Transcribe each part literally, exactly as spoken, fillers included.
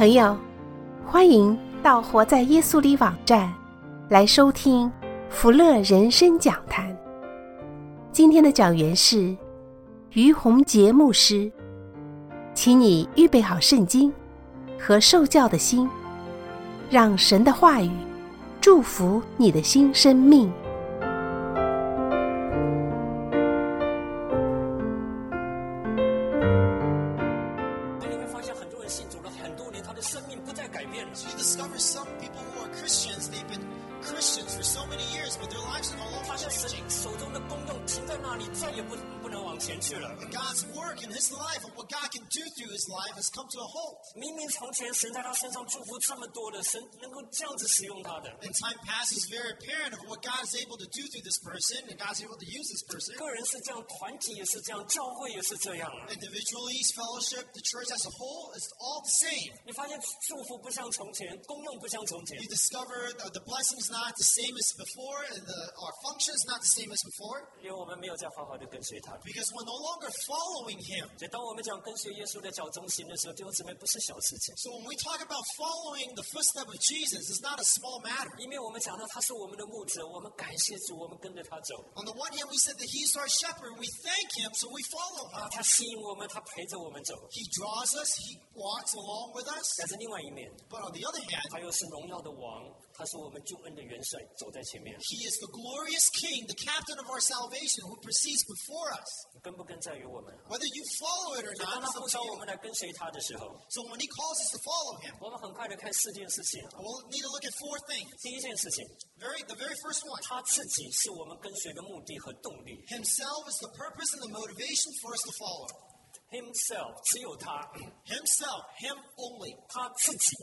朋友，欢迎到活在耶稣里网站来收听福乐人生讲坛。今天的讲员是于洪杰牧师，请你预备好圣经和受教的心，让神的话语祝福你的新生命。 你会发现很多人信主了很多年，他的生命不再改变了。 So you discover some people who are Christians, they've been Christians for so many years, but their lives are no 发 longer 现神 changing. 手中的功用停在那里，再也不不能往前去了。 And God's work in his life and what God can do through his life has come to a halt. 明明从前神在他身上祝福这么多的，神能够这样子使用他的。 And time passes very apparent of what God is able to do through this person, and God's able to use this person. 个人是这样，团体也是这样，教会也是这样啊。 Individually, fellowship, the church as a whole, is all the same. 你发现祝福不像从前，功用不像从前。 You discover that the blessing is not the same as before, and the, our function is not the same as before, 因为我们没有再好好的跟随他。 because we're no longer following him. 所以当我们讲跟随耶稣的脚中行的时候，弟兄姊妹不是小事情。 So when we talk about following the footstep of Jesus, it's not a small matter. 因为我们讲到他是我们的牧者，我们感谢主，我们跟着他走。 On the one hand, we said that he's our shepherd. We thank him, so we follow 啊， him. 他吸引我们，他陪着我们走。 He draws us. He walks along with us. 但是另外一面， But on the other hand, 他又是荣耀的王，他是我们救恩的元帅，走在前面。 he is the glorious king, the captain of our salvation, who proceeds before us. 跟不跟在于我们。 Whether you follow it or 当 not, 他 is 呼 up 召 to 我 you. 们来跟随他的时候， So when he calls us to follow him, 我们很快的看四件事情。 we'll need to look at four things. 第一件事情， Very, the very first one, 他自己是我们跟随的目的和动力。 himself is the purpose and the motivation for us to follow. Himself， 只有他， Himself, him only, 他自己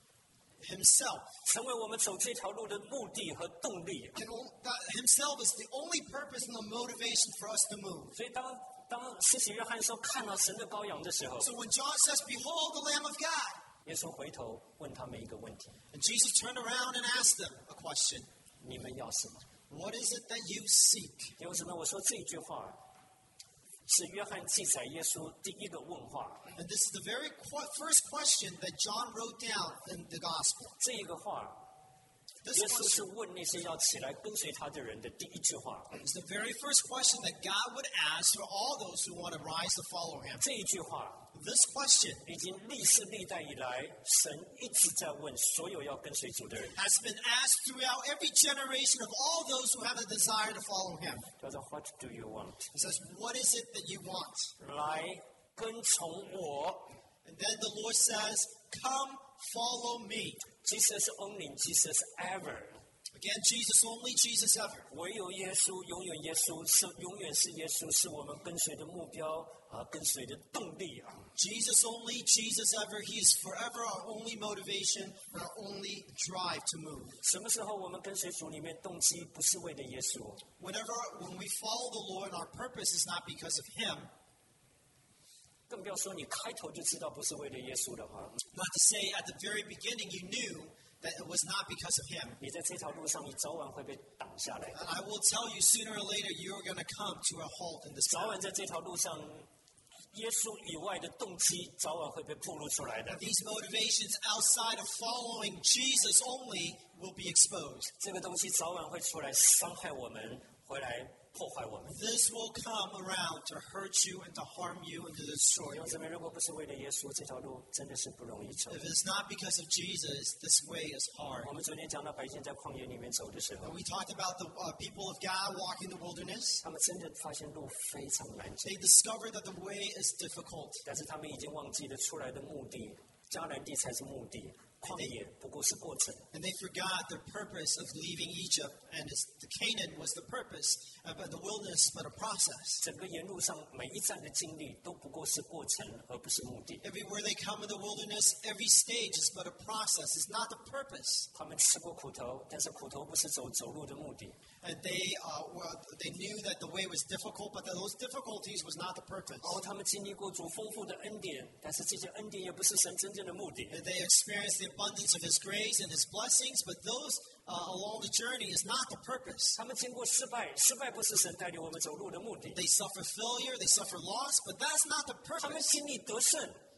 himself. 成为我们走这条路的目的和动力。 Can o- that himself is the only purpose and the motivation for us to move. 所以当当施洗约翰说看到神的羔羊的时候， So when John says, "Behold the Lamb of God," 耶稣回头问他们一个问题： and Jesus turned around and asked them a question: 你们要什么？ "What is it that you seek?" 弟兄姊妹，我说这一句话是约翰记载耶稣第一个问话。 And this is the very qu- first question that John wrote down in the Gospel. 这一个话， This 耶稣是 question 问那些要起来跟随他的人的第一句话。 is the very first question that God would ask for all those who want to rise to follow Him. 这一句话 This question 已经历世历代以来，神一直在问所有要跟随主的人， has been asked throughout every generation of all those who have a desire to follow Him. 叫做 What do you want？ He says, "What is it that you want?" 来跟从我。 And then the Lord says, "Come, follow me." Jesus only, Jesus ever。 Again, Jesus only, Jesus ever. 唯有耶稣，永远耶稣是永远是耶稣，是我们跟随的目标啊，跟随的动力啊。 Jesus only, Jesus ever. He is forever our only motivation and our only drive to move. 什么时候我们跟随主里面动机不是为了耶稣？ Whenever, when we follow the Lord, our purpose is not because of Him. 更不要说你开头就知道不是为了耶稣的话， Not to say at the very beginning you knew that it was not because of Him. 你在这条路上，你早晚会被挡下来。 And I will tell you sooner or later you're going to come to a halt in this 早 path. 晚在这条路上，耶稣以外的动机早晚会被暴露出来的。 These motivations outside of following Jesus only will be exposed. 这个东西早晚会出来伤害我们，回来破坏我们。 This will come around to hurt you and to harm you and to destroy 弟 you. 兄姊妹，如果不是为了耶稣，这条路真的是不容易走。 If it's not because of Jesus, this way is hard. 我们昨天讲到百姓在旷野里面走的时候， We talked about the uh, people of God walking the wilderness. 他们真的发现路非常难走， They discovered that the way is difficult. 但是他们已经忘记了出来的目的，迦南地才是目的，旷野不过是过程。 And they forgot the purpose of leaving Egypt, and it's, the Canaan was the purpose, uh, but the wilderness but a process. 整个沿路上每一站的经历都不过是过程，而不是目的。 Everywhere they come in the wilderness, every stage is but a process. It's not the purpose. 他们吃过苦头，但是苦头不是走走路的目的。 And they uh, were, they knew that the way was difficult, but that those difficulties was not the purpose. 哦，他们经历过主丰富的恩典，但是这些恩典也不是神真正的目的。 And they experienced the abundance of His grace and His blessings, but those uh, along the journey is not the purpose. 他们经过失败，失败不是神带领我们走路的目的。 They suffer failure, they suffer loss, but that's not the 他们 purpose. 经历得胜，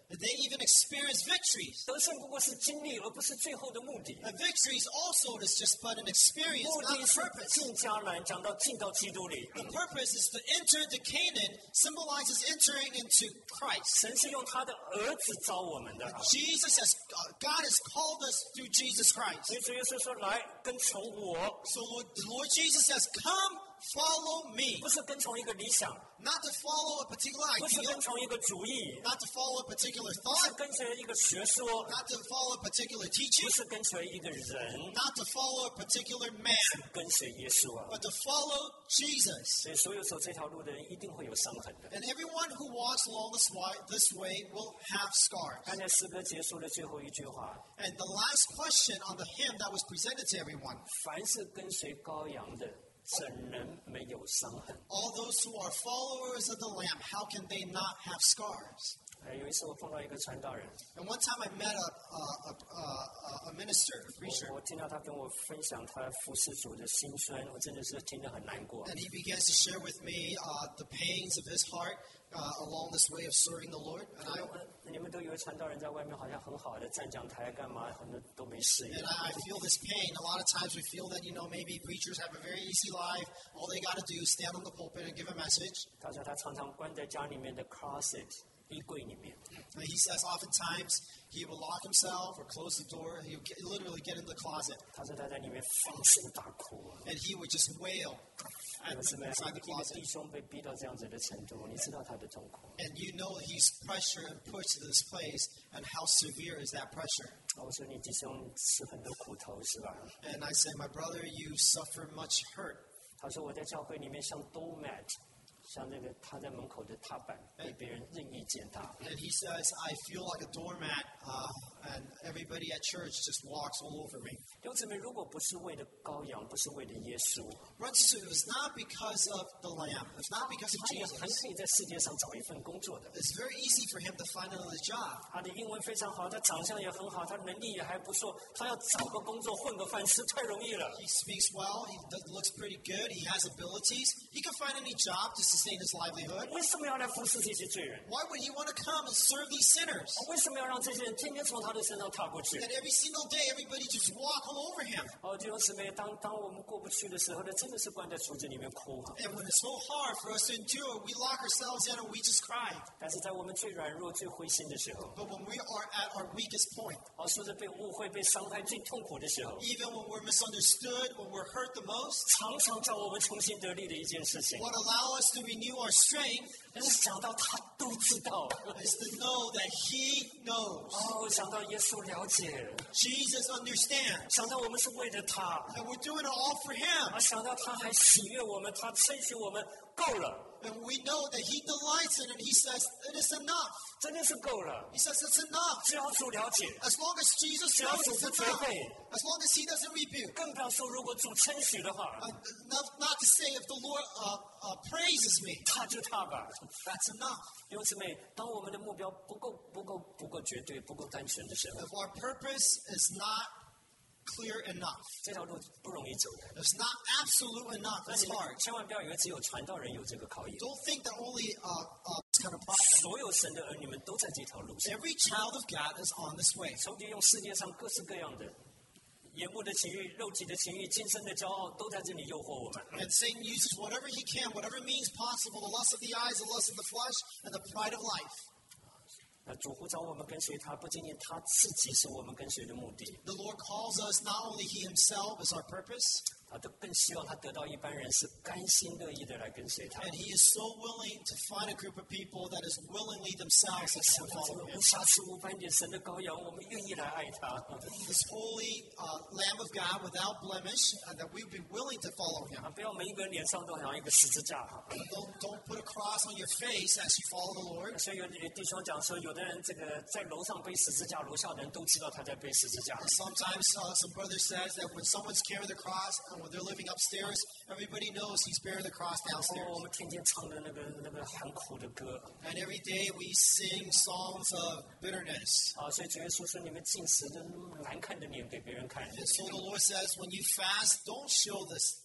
They even experience victories. 得胜不过是经历，而不是最后的目的。 And victories also is just but an experience, 目 not 的 the 是 purpose. 进迦南，讲到进到基督里。 The purpose is to enter into Canaan, symbolizes entering into Christ. 神是用他的儿子招我们的。 Jesus has, uh, God has called us through Jesus Christ. 所以主耶稣说：“来跟从我， So Lord, the Lord Jesus says, come, follow me. 不是跟从一个理想， Not to follow a particular 不是 idea, 跟从一个主义， not to follow a particular 不是 thought, 跟随一个学说， not to follow a particular 不 teaching, 是跟随一个人， not to follow a particular man, 跟随耶稣啊！ but to follow Jesus. 所以，所有走这条路的人一定会有伤痕的。 And everyone who walks along this way, this way will have scars. 看在诗歌结束的最后一句话： And the last question on the hymn that was presented to everyone, 凡是跟随羔羊的，怎能没有伤痕？ all those who are followers of the Lamb, how can they not have scars? 哎，有一次我碰到一个传道人， And one time I met a, a, a, a, a minister, a preacher, 我我听到他跟我分享他服侍主的辛酸，我真的是听得很难过。 and he begins to share with me uh, the pains of his heart uh, along this way of serving the Lord. And I, 你们都以为传道人在外面好像很好的站讲台干嘛，很多都没事一 and 样。 I, I feel this pain. A lot of times we feel that, you know, maybe preachers have a very easy life. All they got to do is stand on the pulpit and give a message. 他说他常常关在家里面的 closet 衣柜里面， And he says oftentimes he will lock himself or close the door. He would get, literally get in the closet 他说他在里面放声大哭。 and he would just wail at 有什么 inside the 一个 closet. 弟兄被逼到这样子的程度，你知道他的痛苦。 And you know he's pressured and pushed to this place, and how severe is that pressure? 我说你弟兄吃很多苦头是吧？ And I say, my brother, you suffer much hurt. 他说我在教会里面像 doormat，像那个他在门口的踏板，被别人任意践踏。 And he says, I feel like a doormat, uh, and everybody at church just walks all over me. 弟兄姊妹，如果不是为了羔羊，不是为了耶稣， Brothers and sisters, it was not because of the Lamb. It's not because of 他也很 Jesus. 可以在世界上找一份工作的。 It's very easy for him to find another job. 他的英文非常好，他长相也很好，他能力也还不错。他要找个工作混个饭吃太容易了。 He speaks well. He does, looks pretty good. He has abilities. He can find any job to sustain his livelihood. 为什么要来服侍这些罪人？ Why would he want to come and serve these sinners? 为什么要让这些人天天从他的身上踏过去？ And every single day, everybody just walk all over him. 哦，弟兄姊妹，当当我们过不去的时候呢，真的是关在橱子里面哭啊。 And when it's so hard for us to endure, we lock ourselves in and we just cry. 但是在我们最软弱、最灰心的时候， But when we are at our weakest point, 哦，说着被误会、被伤害最痛苦的时候， even when we're misunderstood, when we're hurt the most, 常常叫我们重新得力的一件事情， what allow us to renew our strength 就是想到他都知道， is to know that He knows. 哦，想到耶稣了解， Jesus understands. 想到我们是为了他， And we're doing it all for Him. 啊，想到他还喜悦我们，他称许我们，够了， And we know that He delights in it. He says, it is enough. 真的是够了。 He says, it's enough. 只要主了解， As long as Jesus 只要 knows 主 it's 不责 enough. 备， As long as He doesn't rebuke. 更不要说如果主称许的话， Uh, not, not to say if the Lord uh, uh, praises me, 他就他吧。 that's enough. 弟兄姊妹，当我们的目标不够、不够、不够绝对、不够单纯的时候， If our purpose is not clear enough, 这条路不容易走的。 it's not absolute enough, 那 it's 你们 hard. 千万不要以为只有传道人有这个考验， Don't think that only uh, uh, this kind of problem. 所有神的儿女们都在这条路上。 Every child of God is on this way. 仇敌用世界上各式各样的眼目的情欲、肉体的情欲、今生的骄傲，都在这里诱惑我们。 And Satan uses whatever he can, whatever means possible, the lust of the eyes, the lust of the flesh, and the pride of life. 那主呼召我们跟随他，不仅仅他自己是我们跟随的目的， The Lord calls us, not only he himself is our purpose, 他都更希望他得到一般人是甘心乐意的来跟随他。 and he is so willing to find a group of people that is willingly themselves to 想 come 到这 follow 个 him. 无瑕疵、无斑点神的羔羊，我们愿意来爱他。 This holy uh, Lamb of God without blemish, and that we would be willing to follow him. 啊，不要每一个人脸上都好像一个十字架哈。 Don't, don't put a cross on your face as you follow the Lord. 所以有的弟兄讲说，有的人这个在楼上背十字架，楼下的人都知道他在背十字架。 Sometimes uh, some brother says that when someone's carrying the cross and when they're living upstairs, everybody knows he's bearing the cross 哦， downstairs. 我们天天唱的那个那个很苦的歌 And every day we sing songs of bitterness. 啊，所以主耶稣说，你们进食的难看的脸给别人看。 And so the Lord says, when you fast, don't show this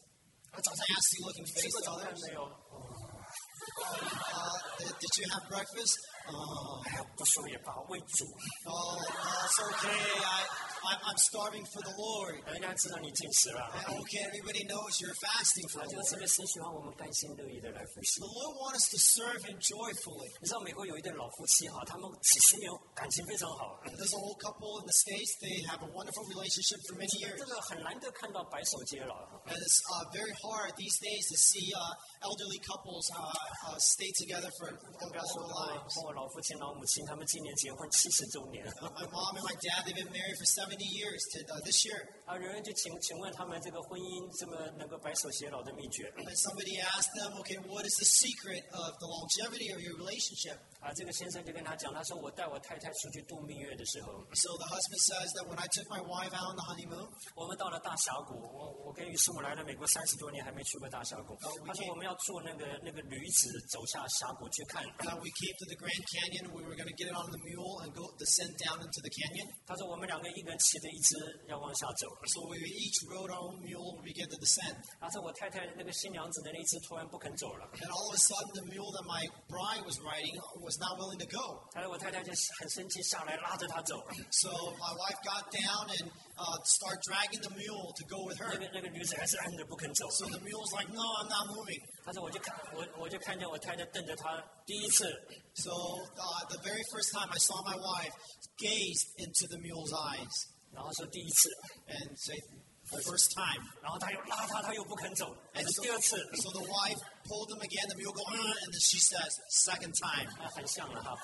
nasty looking 吃 face 过 to 早饭 others. 没有？ Uh, did you have breakfast? Oh, 哎呀，不说也罢，为主。 oh, no, it's okay. I, I'm, I'm starving for the Lord. 人家知道你进食了。 And okay, everybody knows you're fasting for 啊， the 这个这 Lord. 个神喜欢我们甘心乐意的来服侍 The。Lord wants us to serve Him joyfully. 你知道美国有一对老夫妻哈，他们几十年感情非常好， There's an old couple in the States. They have a wonderful relationship for many years. 这个很难得看到白手偕老。 And it's uh, very hard these days to see uh, elderly couples uh, uh, stay together for 不要 all 说 their 我 lives. 和我老父亲、老母亲，他们今年结婚七十周年。 My mom and my dad, they've been married for seventy years to, uh, this year. 啊，有人就请请问他们这个婚姻这么能够白手偕老的秘诀 And somebody asked them, okay, what is the secret of the longevity of your relationship? 啊？这个先生就跟他讲，他说我带我太太出去度蜜月的时候， So the husband says that when I took my wife out on the honeymoon, 我们到了大峡谷，我我跟于师母来了美国三十多年，还没去过大峡谷。他说我们要坐那个那个驴子走下峡谷去看。 uh, we came to the Grand Canyon. We were going to get it on the mule and go descend down into the canyon. 他说我们两个一个人骑着一只要往下走。 So we each rode our own mule and we began to descend. 他说我太太那个新娘子的那只突然不肯走了， And all of a sudden, the mule that my bride was riding was not willing to go. 他说我太太就很生气下来拉着他走。 So my wife got down and uh, started dragging the mule to go with 那 her. 个那个女子还是按着不肯走。 So the mule's like, no, I'm not moving. 他说我就看我我就看见我太太瞪着他，第一次 So uh, the very first time I saw my wife gaze into the mule's eyes 然后说第一次， and say, the first time. 然后他又拉他，他又不肯走，还 And 是 so, 第二次， so the wife pulled him again, the mule go, uh, and then she says, second time. 啊，很像了哈。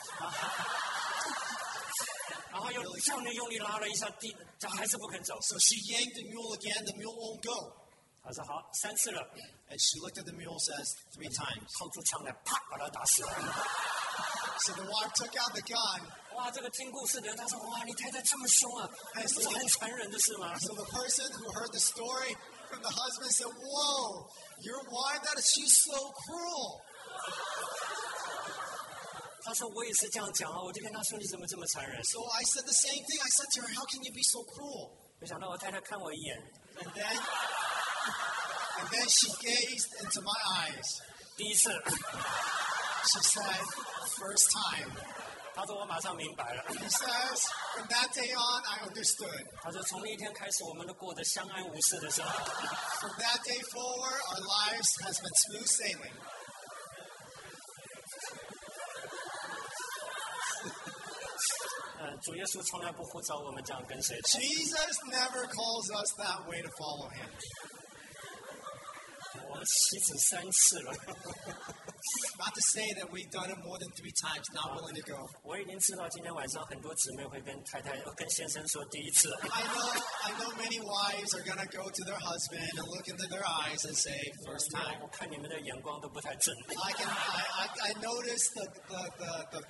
然后又这样的用力拉了一下，第他还是不肯走。 So she yanked the mule again, the mule won't go. 他说好，三次了， And she looked at the mule, says, three times. 掏出枪来，啪把他打死了。 So the wife took out the gun. 哇，这个听故事的人他说哇，你太太这么凶啊，不是很残忍的事吗？ So the person who heard the story from the husband said, whoa, your wife, that is, she's so cruel. 他说我也是这样讲啊，我就跟他说你怎么这么残忍？ So I said the same thing. I said to her, how can you be so cruel? 没想到我太太看我一眼， And then, and then she gazed into my eyes. 第一次， She said, first time. 他说我马上明白了。 He says, from that day on, I understood. 他说从那一天开始，我们都过得相安无事的生活。 From that day forward, our lives has been smooth sailing. 呃，主耶稣从来不呼召我们这样跟随他。 Jesus never calls us that way to follow him. 我们妻子三次了， Not to say that we've done it more than three times, not willing to go. 我已经知道今天晚上很多姊妹会跟太太、跟先生说第一次。 I know, I know many wives are going to go to their husband and look into their eyes and say, first time. 我看你们的眼光都不太正。 I can, I, I, I notice the, the, the, the,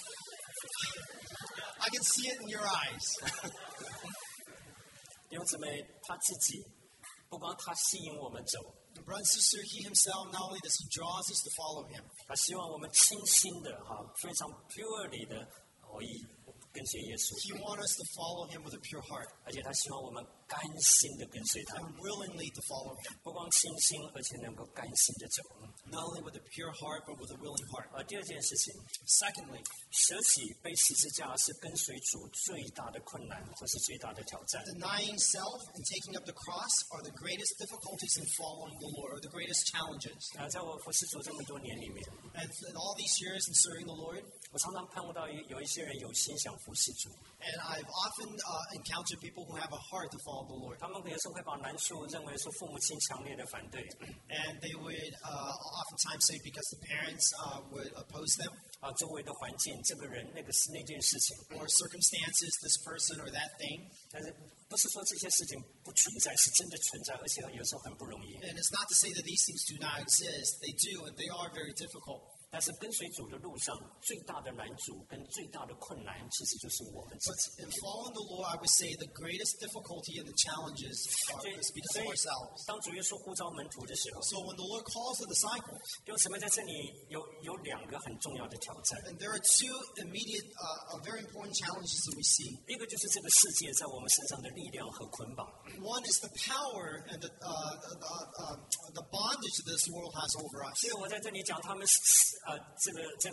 I can see it in your eyes. 弟兄姊妹，他自己不光他吸引我们走， The brother and sister, he himself, not only does he draw us to follow him, 他希望我们清新的哈，非常 purely 的可以跟随耶稣， he wants us to follow him with a pure heart 而且他希望我们甘心的跟随他， and willingly to follow him. 不光清新，而且能够甘心的走。 Not only with a pure heart, but with a willing heart. 而第二件事情， Secondly, 舍己背十字架是跟随主最大的困难，或是最大的挑战。 denying self and taking up the cross are the greatest difficulties in following the Lord, or the greatest challenges. 啊，在我服侍主这么多年里面， And in all these years in serving the Lord, 我常常碰到有一些人有心想服侍主， and I've often uh, encountered people who have a heart to follow the Lord. 他们有时候会把难处认为说父母亲强烈的反对， And they would uh, oftentimes say because the parents uh, would oppose them, 啊，周围的环境、这个人、那个是那件事情， or circumstances, this person or that thing. 但是不是说这些事情不存在，是真的存在，而且有时候很不容易。 And it's not to say that these things do not exist. They do, and they are very difficult. 但是跟随主的路上，最大的难主跟最大的困难，其实就是我们自 But 己。 in following the Lord, I would say the greatest difficulty and the challenges are 所以 is，because 所 of 以 ourselves. 当主耶稣呼召门徒的时候， So when the Lord calls the disciples, 弟兄姊妹在这里有有两个很重要的挑战， and there are two immediate, uh, uh, very important challenges that we see. 一个就是这个世界在我们身上的力量和捆绑， One is the power and the, uh, the, uh, uh, the bondage that this world has over us. 所以我在这里讲他们呃这个这个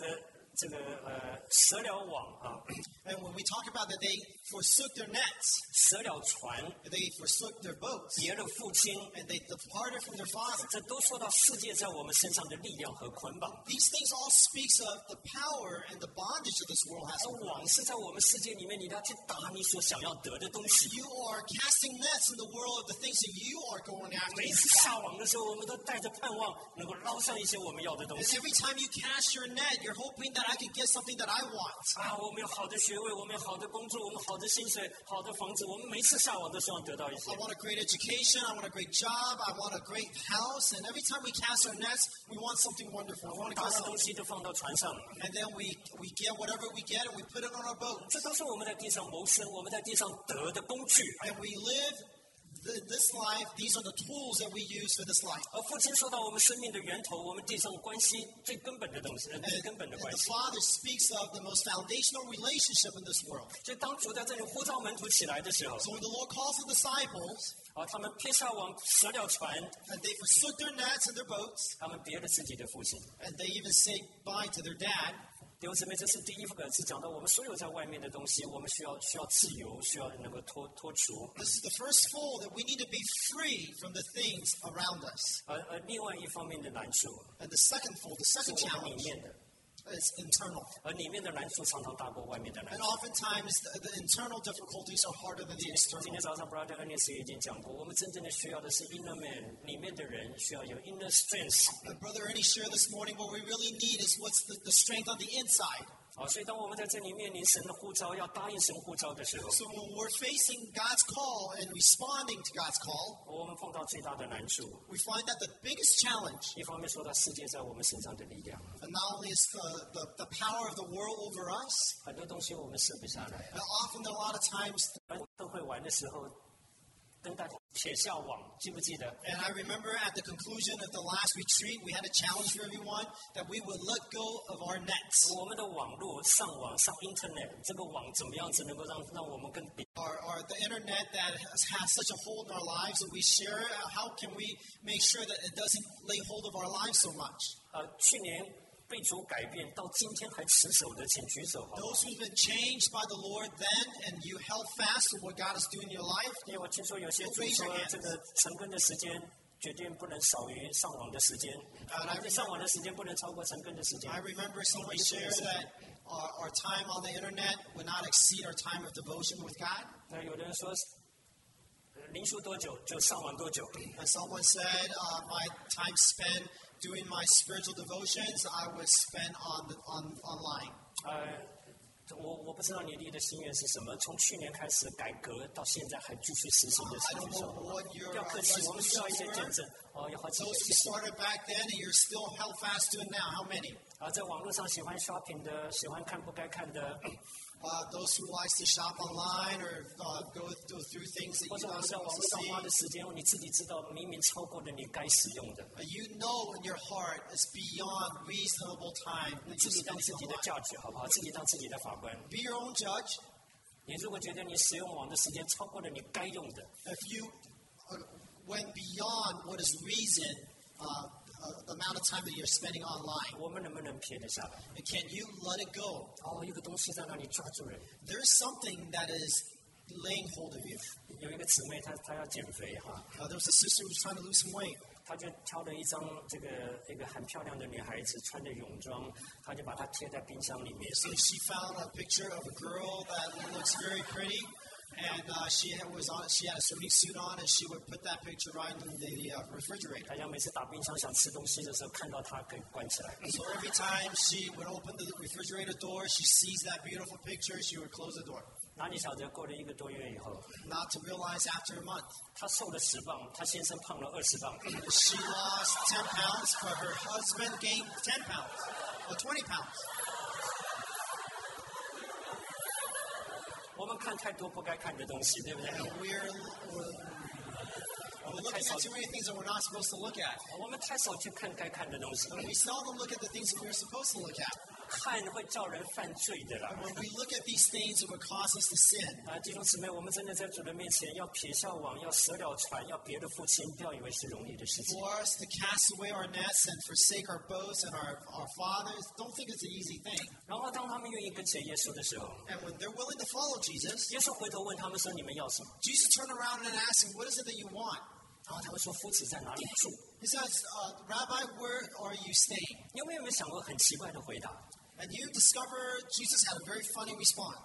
这个呃蛇了网啊， And when we talk about that they forsook their nets, 蛇了船， they forsook their boats, 别了父亲， and they departed from their father. 这都说到世界在我们身上的力量和捆绑。 These things all speaks of the power and the bondage that this world has 而 over 网 us. 是在我们世界里面，你要去打你所想要得的东西。 You are casting nets in the world of the things that you are going after. 每一次下网的时候，我们都带着盼望，能够捞上一些我们要的东 And 西。 every time you cast your net, you're hoping that I can get something that I want. 啊，我们有好的学位，我们有好的工作，我们好的薪水，好的房子，我们每一次下网都希望得到一些 I。want a great education. I want a great job. I want a great house. And every time we cast our nets, we want something wonderful. We want to 大 get 的东 something. 西都放到船上， And then we, we get whatever we get and we put it on our boat. 这都是我们在地上谋生，我们在地上得的工具。 And we live the, this life. These are the tools that we use for this life. 而父亲说到我们生命的源头，我们地上关系最根本的东西，呃 And, 最根本的 and 关 the 系。 Father speaks of the most foundational relationship in this world. 所以当主在这里呼召门徒起来的时候， So when the Lord calls the disciples 啊，他们撇下网，舍了船， and they forsook their nets and their boats, 他们别了自己的父亲。 and they even say bye to their dad, 弟兄姊妹，这是第一个是讲到我们所有在外面的东西，我们需要需要自由，需要能够脱脱除。 this is the first fold that we need to be free from the things around us. 而而另外一方面的难处 And the second fold, the 是 second 我们里 challenge, 面的， is internal. 而里面的难处常常大过外面的难 And 处。 oftentimes the, the internal difficulties are harder than the 今 external. 天早上 Brother Ernest 已经讲过，我们真正的需要的是 inner man， 里面的人需要有 inner strength。 And Brother Ernie shared this morning what we really need is what's the, the strength on the inside. 好，所以当我们在这里面临神的呼召，要答应神呼召的时候， So when we're facing God's call and responding to God's call, 我们碰到最大的难处， we find that the biggest challenge, 一方面说到世界在我们身上的力量， and not only is the, the, the power of the world over us, 很多东西我们舍不下来。 and often a lot of times, 而都会玩的时候，跟大家撇下网，记不记得？ and I remember at the conclusion of the last retreat, we had a challenge for everyone that we would let go of our nets. 我们的网络上网上 Internet， 这个网怎么样子能够让让我们跟别 Our, our, the internet that has, has such a hold in our lives that we share, uh, how can we make sure that it doesn't lay hold of our lives so much? 呃，去年被主改变，到今天还持守的，请举手好不好？ Those who've been changed by the Lord then and you held fast to what God is doing in your life, 因为我听说有些主说，这个晨更的时间决定不能少于上网的时间，啊，上网的时间不能超过晨更的时间。 I remember someone shared that our, our time on the internet would not exceed our time of devotion with God. 那有的人说，呃灵修多久就上网多久。 And someone said, uh, my time spent doing my spiritual devotions, I would spend on, the, on online. 呃，我我不知道你立的心愿是什么，从去年开始改革到现在还继续实行的 I 是 don't 举 know 手。 what your 不要 uh, 客气，我们需要一些 resolutions 见 were. 证。哦，有好几个 Those 谢 who 谢。 started back then and you're still held fast to it now, how many? 啊，在网络上喜欢 shopping 的，喜欢看不该看的， Uh, those who likes to shop online or uh, go, go through things that 或 you're 者我 not 们在网 supposed 络 to 上花的 see. 时间，你自己知道，明明超过了你该使用的， Uh, you know in your heart it's beyond reasonable time 你 that 自 you 己当 spend 自己的 online. 价值，好不好？自己当自己的法官。 Be your own judge. 你如果觉得你使用网的时间超过了你该用的， If you uh, went beyond what is reason, uh, uh, the amount of time that you're spending online, 我们能不能撇得下来？ and can you let it go? 哦，有个东西在那里抓住人。 There's something that is laying hold of you. 有一个姊妹，她她要减肥哈， Uh, there was a sister who was trying to lose some weight. 她就挑了一张这个一个很漂亮的女孩子穿着泳装，她就把它贴在冰箱里面。 So she found a picture of a girl that looks very pretty, and uh, she had, was on. She had a swimming suit on, and she would put that picture right in the uh, refrigerator. 大家每次打冰箱想吃东西的时候，看到它可以关起来。 So every time she would open the refrigerator door, she sees that beautiful picture. She would close the door. 哪里晓得过了一个多月以后， Not to realize after a month, 她瘦了十磅，她先生胖了二十磅。 she lost ten pounds, but her husband gained ten pounds or twenty pounds. 我们看太多不该看的东西，对不对？ And we're, we're, we're looking at too many things that we're not supposed to look at. 我们太少去看该看的东西， And we seldom look at the things that we're supposed to look at. 看会叫人犯罪的啦。 When we look at these things that would cause us to sin. 啊，弟兄姊妹，我们真的在主的面前要撇下网，要舍了船，要别的父亲，不要以为是容易的事情。 For us to cast away our nets and forsake our boats and our, our fathers, don't think it's an easy thing. 然后当他们愿意跟随耶稣的时候， And when they're willing to follow Jesus, 耶稣回头问他们说：“你们要什么 Jesus turned around and asked him, what is it that you want?？” 然后他们说：“夫子在哪里住 He says, uh, Rabbi, where are you staying?？” 你有没有想过很奇怪的回答？ And you discover Jesus had a very funny response.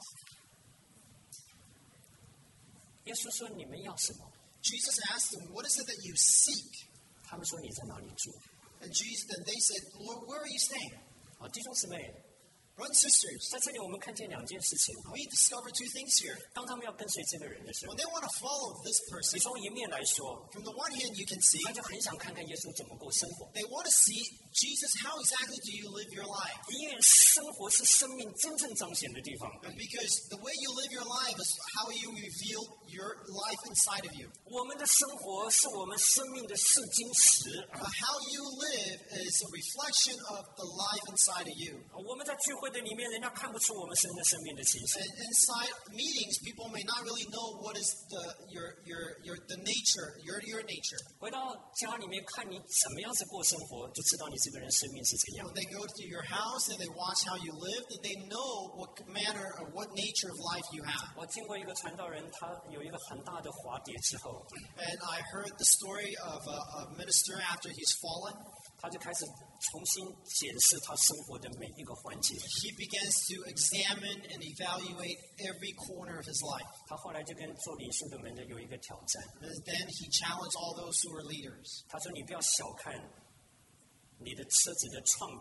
耶稣说：“你们要什么 Jesus asked them, what is it that you seek?？” 他们说：“你在哪里住 And Jesus, and they said, Lord, where are you staying?？” 啊，弟兄姊妹， Brothers and sisters, 在这里我们看见两件事情。 we discover two things here. 当他们要跟随这个人的时候 When，they want to follow this 你 person, 从一面来说， from the one hand you can see, 他就很想看看耶稣怎么过生活， they want to see, Jesus, how exactly do you live your life? 因为生活是生命真正彰显的地方。 And because the way you live your life is how you reveal your life inside of you. 我们的生活是我们生命的试金石。 But how you live is a reflection of the life inside of you. 我们在聚会的里面，人家看不出我们生的生命的情形。 And inside meetings, people may not really know what is the your your your the nature, your your nature. 回到家里面看你怎么样子过生活，就知道你这个人生命是怎样 When。they go to your house and they watch how you live, that they know what manner or what nature of life you have. 我听过一个传道人，他有一个很大的滑跌之后， And I heard the story of a, a minister after he's fallen. 他就开始重新检视他生活的每一个环节。 He begins to examine and evaluate every corner of his life. 他后来就跟做领袖的们的有一个挑战， And then he challenged all those who were leaders. 他说：“你不要小看你的车子的 trunk，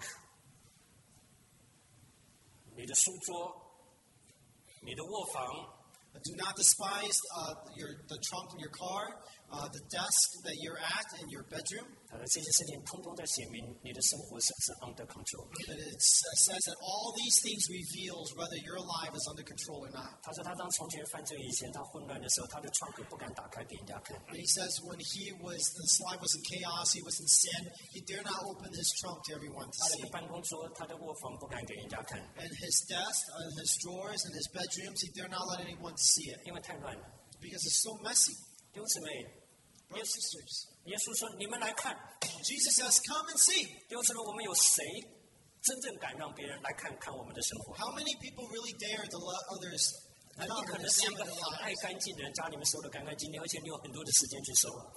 你的书桌，你的卧房。” Do not despise uh, your the trunk in your car, uh, the desk that you're at, and your bedroom. 他说这些事情通通在写明你的生活是不是 under control。 But it says that all these things reveals whether your life is under control or not. 他说他当从前犯罪以前，他混乱的时候，他的窗口不敢打开给人家看。 And he says when he was his life was in chaos, he was in sin, he dare not open his trunk to everyone to 他的 see. 办公桌、他的卧房不敢给人家看， And his desk, and his drawers, and his bedrooms, he dare not let anyone see it 因为太乱了。 because it's so messy. 弟兄姊妹， Brothers and sisters, 耶稣说：“你们来看。” Jesus says, "Come and see." 弟兄姊妹，我们有谁真正敢让别人来看看我们的生活？ How many people really dare to let others 那 come 你可 and 能是一 examine 个 their 很爱 lives? 干净的人，家里面收的干干净净，而且你有很多的时间去收啊。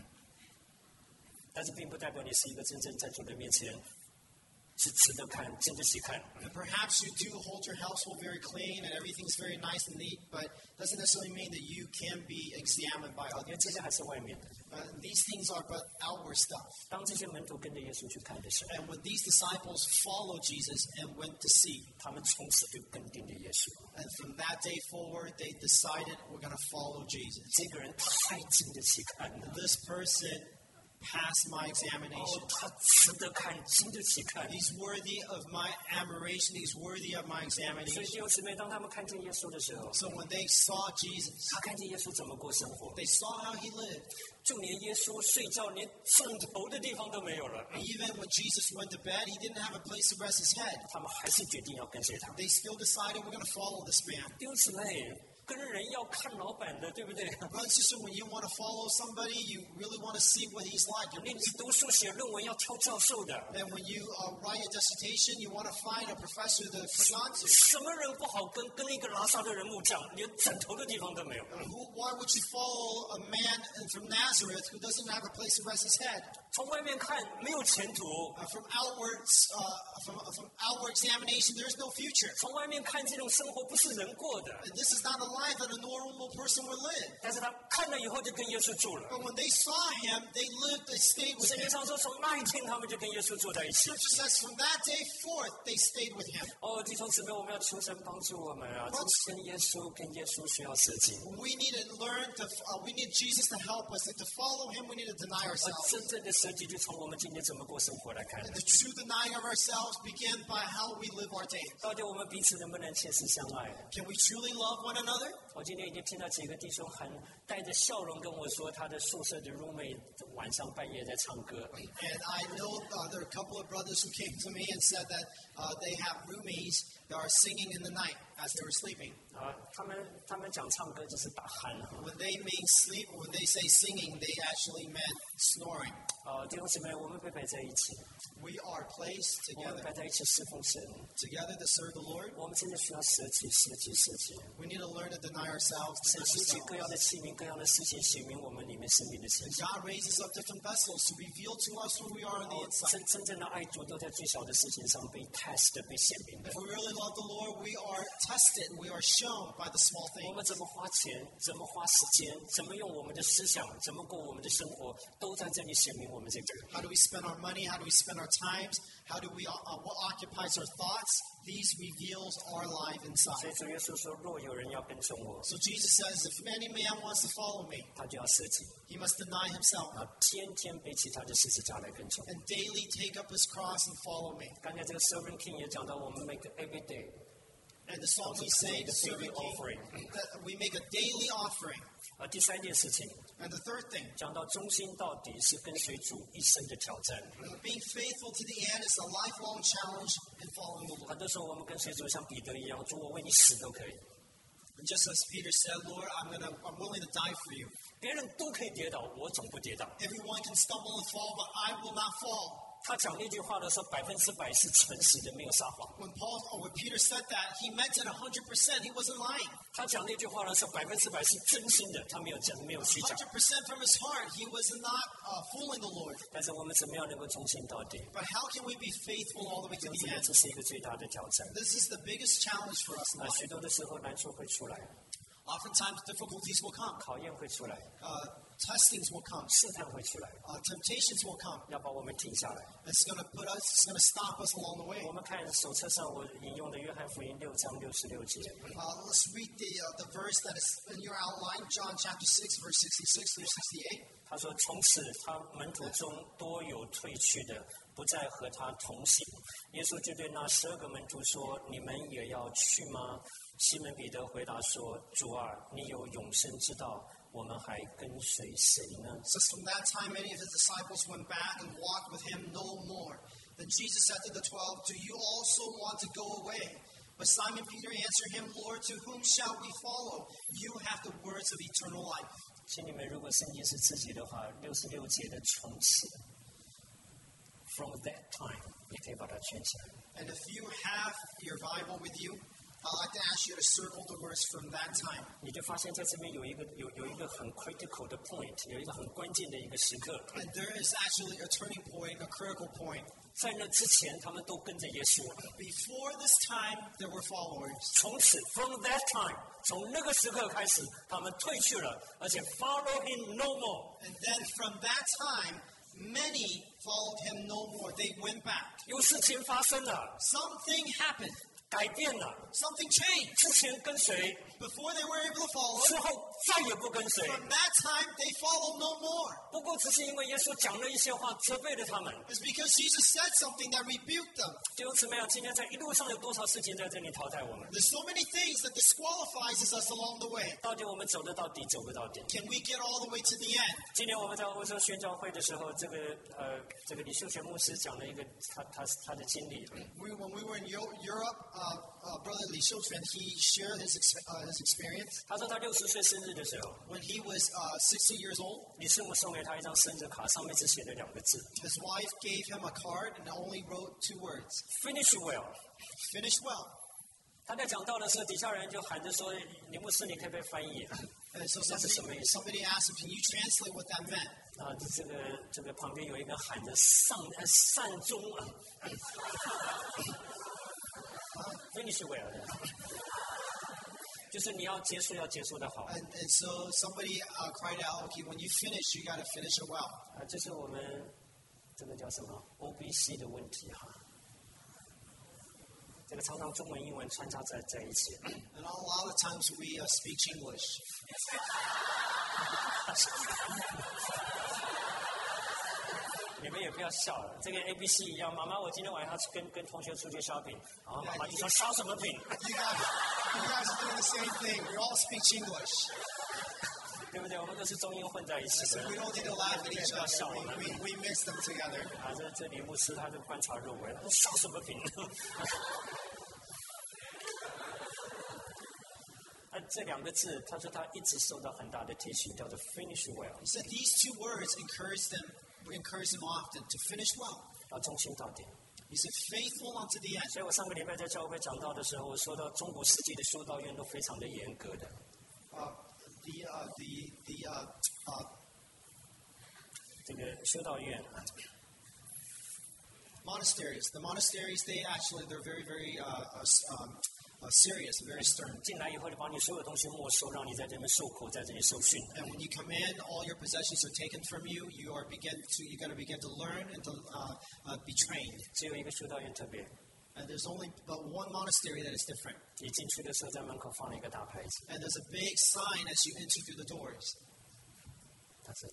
但是并不代表你是一个真正在主的面前是值得看、经得起看。 And perhaps you do hold your household very clean and everything's very nice and neat, but doesn't necessarily mean that you can be examined by 因为 others. 这些还是外面的。 Uh, these things are but outward stuff. 当这些门徒跟着耶稣去看的时候， And when these disciples followed Jesus and went to see, 他们从此就跟定了耶稣。 and from that day forward, they decided we're going to follow Jesus. 这个人太经得起看了， This person passed my 哦 examination.， 他值得看，经得起看。 He's worthy of my admiration. He's worthy of my 所以 examination. 弟兄姊妹，当他们看见耶稣的时候， So when they saw Jesus, 他看见耶稣怎么过生活， they saw how he lived. 就连耶稣睡觉连枕头的地方都没有了， Even when Jesus went to bed, he didn't have a place to rest his head. 他们还是决定要跟随他。 They still decided we're going to follow this man. 弟兄姊妹，跟人要看老板的，对不对？ Brothers and sisters, when you want to follow somebody, you really want to see what he's like. 你读书写论文要挑教授的， And when you uh, write a dissertation, you want to find a professor to put on to. 什么人不好跟？跟一个拉萨的人木匠，连枕头的地方都没有。 Who, why would you follow a man from Nazareth who doesn't have a place to rest his head? 从外面看没有前途， Uh, from outwards, uh, from, from outward examination, there's no future. 从外面看这种生活不是人过的。 And this is not a life that a normal person would live. 但是他看了以后就跟耶稣住了。 But when they saw him, they lived, they stayed with 圣经 him. 上说，从那一天他们就跟耶稣住在一起。 Scripture says from that day forth, they stayed with him. 哦，弟兄姊妹，我们要求神帮助我们啊！跟耶稣，跟耶稣需要舍己。 We need to learn to, uh, we need Jesus to help us. And to follow him, we need to deny 而 ourselves. 真正的舍己，就从我们今天怎么过生活来看。 The true denying of ourselves begins by how we live our days. 到底我们彼此能不能切实相爱？ Can we truly love one another? 我今天已经听到几个弟兄很带着笑容跟我说，他的宿舍的 roommate 晚上半夜在唱歌。 And I know uh, there are a couple of brothers who came to me and said that uh, they have roomies that are singing in the night as they were sleeping. 啊，他们他们讲唱歌就是打鼾啊。 When they mean sleep, when they say singing, they actually meant snoring. 啊，弟兄姊妹，我们被摆在一起， We are placed 我们 together, 摆在一起侍奉神， together to serve the Lord. 我们真的需要舍己、舍己、舍己， We need to learn to deny ourselves, 神 deny 兴起各 ourselves. 样的器皿、各样的事情，显明我们里面生命的情 And 形。 God raises up different vessels to reveal to us who we are on the 哦 inside. 真真正的爱主，都在最小的事情上被 test 被显明的。 If we really love the Lord, we are tested, we are shown by the small 我 things. 们怎么花钱，怎么花时间，怎么用我们的思想，怎么过我们的生活，都在这里显明我们这个人。 How do we spend our money? How do we spend our times? How do we, uh, uh, what occupies our thoughts? These reveals our life 所 inside. 以主耶稣说：“若有人要跟从我， So Jesus says, if any man wants to follow me, 他就要舍己， he must deny himself 啊，天天背起他的十字架来跟从。” and daily take up his cross and follow me. 刚才这个 Servant King 也讲到，我们 make every day And the song we say, the daily servant king, offering。 that we make a daily offering. 啊，第三件事情 And the third thing, 讲到忠心到底是跟随主一生的挑战。 being faithful to the end is a lifelong challenge in following the Lord. 很多时候我们跟随主像彼得一样，主我为你死都可以。 And just as Peter said, Lord, I'm gonna, I'm willing to die for you. 别人都可以跌倒，我总不跌倒。 Everyone can stumble and fall, but I will not fall. 他讲那句话的时候，百分之百是诚实的，没有撒谎。 When Paul or when Peter said that, he meant it one hundred percent. He wasn't lying. 他讲那句话的时候，百分之百是真心的，他没有讲，没有虚假。 one hundred percent from his heart. He was not uh, fooling the Lord. 但是我们怎么样能够忠心到底？ But how can we be faithful all the way to 这 the 个 end? 这是一个最大的挑战。 This is the biggest challenge for us in 啊， life. 许多的时候难处会出来， Oftentimes difficulties will come. 考验会出来， Uh, testings will come. 试探会出来， Uh, temptations will come. 要把我们停下来。 It's going to put us, it's going to stop us along the way. 我们看手册上我引用的约翰福音六章六十六节， Uh, let's read the, uh, the verse that is in your outline, John chapter six, verse sixty-six through sixty-eight. 他说：“从此，他门徒中多有退去的，不再和他同行。”耶稣就对那十二个门徒说：“你们也要去吗？”西门彼得回答说：“主啊，你有永生之道，我们还跟随谁呢？” It says, from that time, many of his disciples went back and walked with him no more. Then Jesus said to the twelve, do you also want to go away? But Simon Peter answered him, Lord, to whom shall we follow? You have the words of eternal life. 请你们如果圣经是自己的话，六十六节的从此 ，from that time，你可以把它圈起来。 And if you have your Bible with you, I'd like to ask you to circle the verse from that time. 你就发现在这边有一个有有一个很 critical 的 point，有一个很关键的一个时刻。 And there is actually a turning point, a critical point. 在那之前，他们都跟着耶稣。 Before this time, there were followers. 从此 ，from that time，从那个时刻开始，他们退去了，而且 follow him no more。 And then from that time, many followed him no more. They went back. 有事情发生了， Something happened. 改变了。 Something changed. 之前跟随， Before they were able to follow, 之后再也不跟随。 from that time, they followed no more. 不过只是因为耶稣讲了一些话，责备了他们。 It's because Jesus said something that rebuked them. 弟兄姊妹啊，今天在一路上有多少事情在这里淘汰我们？ There's so many things that disqualifies us along the way. 到底我们走得到底，走不到底？ Can we get all the way to the end? 今年我们在欧洲宣教会的时候，这个呃，这个李秀全牧师讲了一个他他他的经历。 We, when we were in Yo- Europe, uh, uh, Brother Li Xiuquan, he shared his, ex- uh, his experience. 他说他六十岁生日的时候， When he was uh, sixty years old, 李师母送给他一张生日卡，上面只写了两个字 his wife gave him a card and only wrote two words, ：“Finish well。” finish well. 他在讲到的时候，底下人就喊着说：“李牧师，你可不可以翻译？” And so 那是什么意 somebody, 思？ somebody asked him, can you translate what that meant? 啊，这个这个旁边有一个喊着善呃善终啊，finish well，就是你要结束要结束的好 And, and so somebody uh, cried out, okay, when you finish, you got to finish it well. 啊，这是我们这个叫什么 O B C 的问题哈。这个常常中文英文穿插在在一起。 And a lot of times we uh, speak English. 你们也不要笑了，这个 A B C 一样。妈妈，我今天晚上去跟跟同学出去 shopping，然后妈妈就说 shop 什么品？ You guys, you guys are doing the same thing. We all speak English. 对不对？我们都是中英混在一起 So 的。 we don't need to laugh at each 不要笑 other. 我们 We, we, we mix them together. 啊，这这李牧师他的观察入围，笑什么评？啊，这两个字，他说他一直受到很大的提醒，叫做 finish well， He said these two words encourage them, encourage them often to finish well. 要忠心到底。 He said, faithful unto the end. 所以我上个礼拜在教会讲到的时候，我说到中古世纪的修道院都非常的严格的。 Uh, the, uh, the, the, uh, uh, 这个修道院， monasteries. The monasteries, they actually, they're very, very uh, uh, um, uh, serious, very stern. 进来以后就把你所有东西没收，让你在这边受苦，在这里受训。 And when you come in, all your possessions are taken from you. You are begin to, you're going to begin to learn and to uh, uh, be trained. 只有一个修道院特别， And there's only but one monastery that is different. 你进去的时候在门口放了一个大牌子， And there's a big sign as you enter through the doors. 它是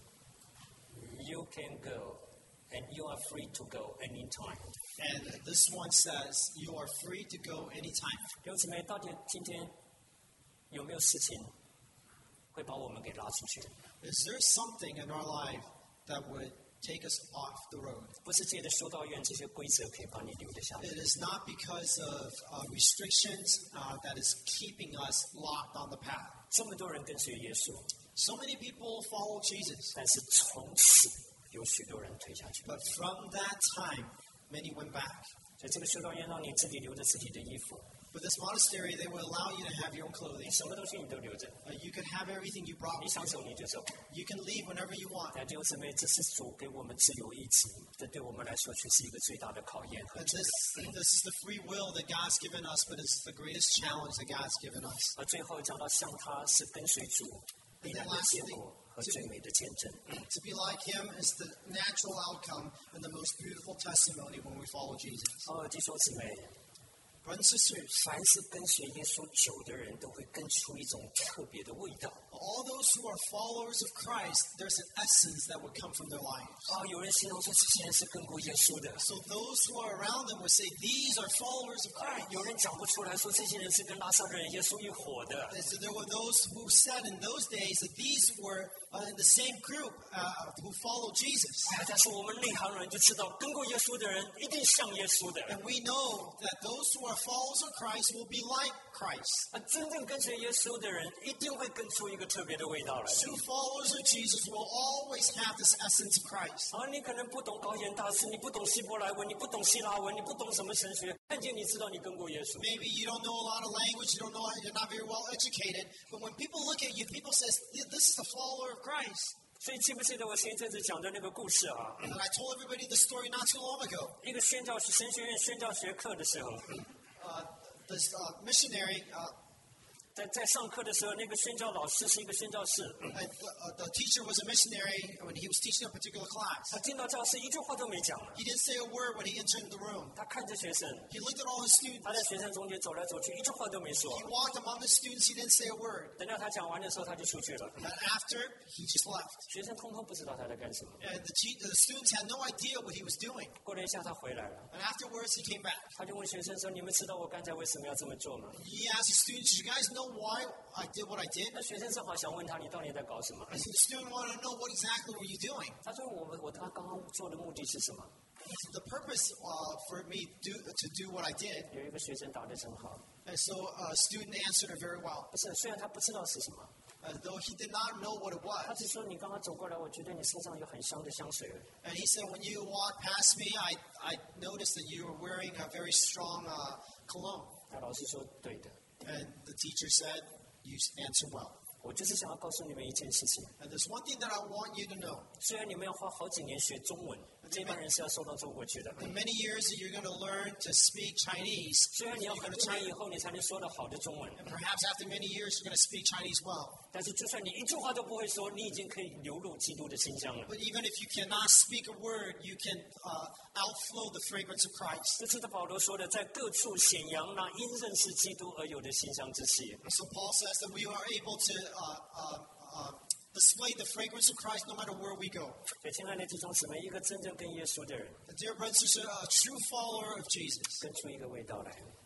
You can go and you are free to go anytime。 And this one says, you are free to go anytime. 弟兄姊妹，到底今天有没有事情会把我们给拉出去？ Is there something in our life that would take us off the road? 不是借着修道院这些规则可以把你留得下来。 It is not because of uh, restrictions uh, that is keeping us locked on the path. 这么多人跟随耶稣， So many people follow Jesus, 但是从此有许多人退下去。 but from that time, many went back. 所以这个修道院让你自己留着自己的衣服， But this monastery, they will allow you to have your own clothing. 你什么东西你都留着， Uh, you can have everything you brought 你 with 想 you. 走你就走。 You can leave whenever you want. 但弟兄姊妹，这是主给我们自由意志，这对我们来说却是一个最大的考验和 And 责 this, 任。 this is the free will that God's given us, but it's the greatest challenge that God's given us. 而最后讲到像他是跟随主必然的结果和最美的见证。 To be like Him is the natural outcome and the most beautiful testimony when we follow Jesus. 哦，弟兄姊妹， Brothers and sisters, 凡是跟随耶稣久的人都会跟出一种特别的味道。 all those who are followers of Christ, there's an essence that would come from their lives. 哦，有人形容说这些人是跟过耶稣的， So those who are around them would say, these are followers of Christ. 有人讲不出来说这些人是跟拉萨的人耶稣一伙的。 And so there were those who said in those days that these were uh, in the same group uh, who followed Jesus. 哎，但是我们内行人就知道，跟过耶稣的人一定像耶稣的。 And we know that those who are followers of Christ will be like Christ. 啊，真正跟随耶稣的人一定会跟出一个特别的味道来。 True followers of Jesus will always have this essence of Christ. 啊，你可能不懂高言大师，你不懂希伯来文，你不懂希腊文，你不懂什么神学，看见你知道你跟过耶稣。 Maybe you don't know a lot of language, you don't know, you're not very well educated, but when people look at you, people say, this is the follower of Christ. 所以记不记得我前一阵子讲的那个故事啊？ And I told everybody the story not too long ago. 一个宣教神学院宣教学课的时候， Uh, this uh, missionary, uh, 在在上课的时候，那个宣教老师是一个宣教士， uh, the, uh, the teacher was a missionary when he was teaching a particular class. 他进到教室一句话都没讲了， He didn't say a word when he entered the room. 他看着学生， He looked at all his students. 他在学生中间走来走去，一句话都没说 He。walked among the students. He didn't say a word. 等到他讲完的时候，他就出去了， And after, he just left. 学生通通不知道他在干什么。 And the, te- the students had no idea what he was doing. 过了一下，他回来了， And afterwards, he came back. 他就问学生说：“你们知道我刚才为什么要这么做吗 He asked the students, you guys know why I did what I？” did? 那学生正好想问他：“你到底在搞什么 And so the student wanted to know what exactly were you doing?？” 他说：“我们我他刚刚做的目的是什么 He said, the purpose uh, for me do, to do what I did?？” 有一个学生答得真好， And so a uh, student answered it very well. 不是，虽然他不知道是什么， Uh, though he did not know what it 他 was. 只说你刚刚走过来，我觉得你身上有很香的香水味。 And he said, when you walked past me, I, I noticed that you were wearing a very strong uh, cologne. 他老师说：“对的， And the teacher said, you answered well. 我就是想要告诉你们一件事情。 And there's one thing that I want you to know. 虽然你们要花好几年学中文，这帮人是要送到中国去的。 In many years that you're going to learn to speak Chinese, 虽然你要 you're 很 going to 多年 China, 以后你才能说得好的中文， and perhaps after many years you're going to speak Chinese well. 但是就算你一句话都不会说，你已经可以流入基督的馨香了。 But even if you cannot speak a word, you can uh, outflow the fragrance of Christ. 这次的保罗说的，在各处显扬那因认识基督而有的馨香之气。 So Paul says that we are able to uh, uh, uh, display the fragrance of Christ no matter where we go. 所以，亲爱的弟兄姊妹，一个真正跟耶稣的人， Dear brothers and sisters, a true follower of Jesus, 跟出一个味道来。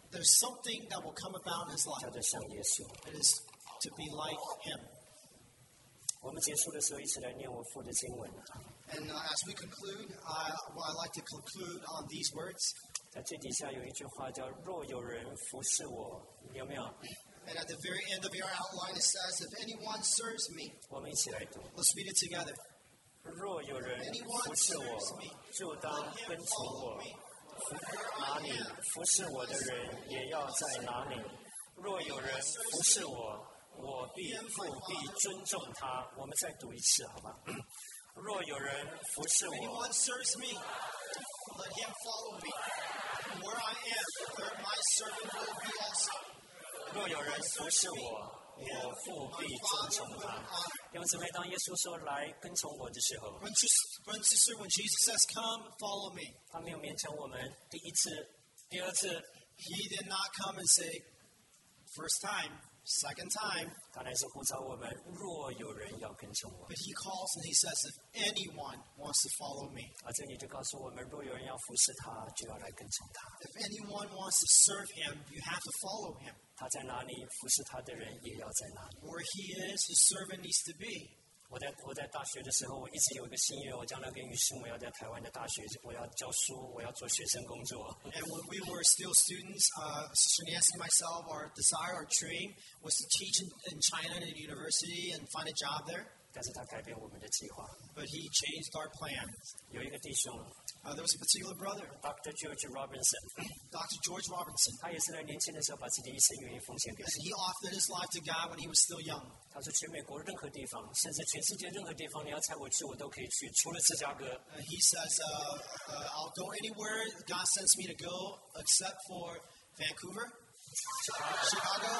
there's something that will come about in his life. 叫做像耶稣。 It is to be like him. 我们结束的时候，一起来念我父的经文。 And uh, as we conclude, I, well, I like to conclude on these words. 在最底下有一句话叫“若有人服侍我”，有没有？ And at the very end of your outline, it says, if anyone serves me, 我们一起来读。 let's read it together. 若有人服侍我，就当跟从我。哪里服侍我的人，也要在哪里。若有人服侍我，我必父必尊重他。我们再读一次，好吧？若有人服侍 If 我， anyone serves me, let him follow me. Where I am, there my servant will be also. 若有人服侍我，我父必尊重他。弟兄姊妹，当耶稣说来跟从我的时候， Brother and sister, when Jesus says, come, follow me, 他没有勉强我们第一次、第二次， he did not come and say, first time, second time, 他乃是呼召我们，若有人要跟从我。 but he calls and he says, if anyone wants to follow me, 而这里就告诉我们，若有人要服侍他，就要来跟从他。 if anyone wants to serve him, you have to follow him. 他在哪里，服侍他的人也要在哪里。 Where he is, his servant needs to be. 我在我在大学的时候，我一直有一个心愿，我将来跟雨欣，我要在台湾的大学，我要教书，我要做学生工作。 And when we were still students, uh, Sister Nancy and myself, our desire, our dream was to teach in, in China at a university and find a job there. 但是他改变我们的计划。 But he changed our plan. 有一个弟兄 Uh, there was a particular brother, ，Doctor George Robinson， Doctor George Robertson, 他也是在年轻的时候把自己一生愿意奉献给 and 神。 he offered his life to God when he was still young. 他说，全美国任何地方，甚至全世界任何地方，你要猜我去，我都可以去，除了芝加哥。 Uh, he says, uh, uh, I'll go anywhere God sends me to go except for Vancouver, Chicago.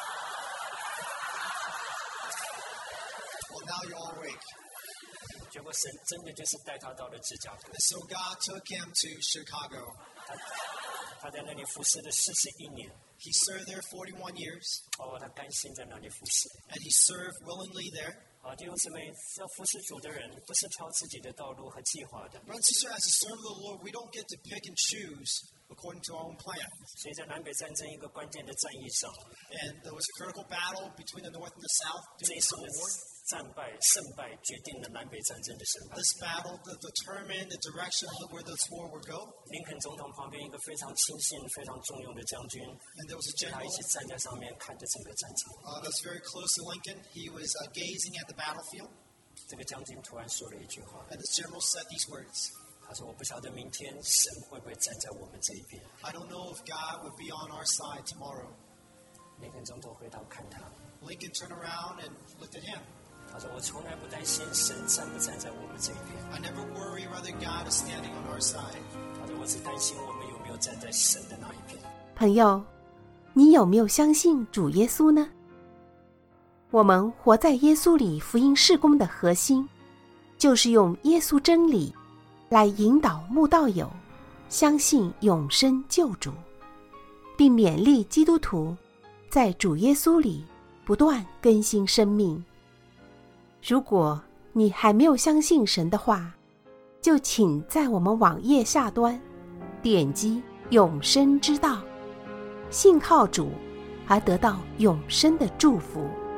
Well, now you're all awake. 结果神真的就是带他到了芝加哥， So God took him to Chicago. 他在那里服侍了四十一年。 He served there forty-one years, 哦，他甘心在那里服侍。 and he served willingly there. 啊，弟兄姊妹，要服侍主的人，不是挑自己的道路和计划的。 Brother and sister, as a servant of the Lord, we don't get to pick and choose according to our own plan. 所以在南北战争一个关键的战役上， And there was a critical battle between the North and the South 这 during 一 the 场 Civil 的 War. 战败胜败决定了南北战争的胜败。 This battle that determined the direction of where this war would go. 林肯总统旁边一个非常亲信、非常重用的将军， And there was a 他 general 一起站在上面看着整个战场。 uh, that's very close to Lincoln. He was uh, gazing at the battlefield. 这个将军突然说了一句话， And this general said these words. 他说：“我不晓得明天神会不会站在我们这一边。 I don't know if God would be on our side tomorrow. ” 林肯总统回头看他， Lincoln turned around and looked at him. 他说：“我从来不担心神站不站在我们这一边。 I never worry whether God is standing on our side. 他说：“我只担心我们有没有站在神的那一边。” 朋友，你有没有相信主耶稣呢？我们活在耶稣里福音事工的核心，就是用耶稣真理来引导慕道友相信永生救主，并勉励基督徒在主耶稣里不断更新生命。如果你还没有相信神的话，就请在我们网页下端点击永生之道，信靠主而得到永生的祝福。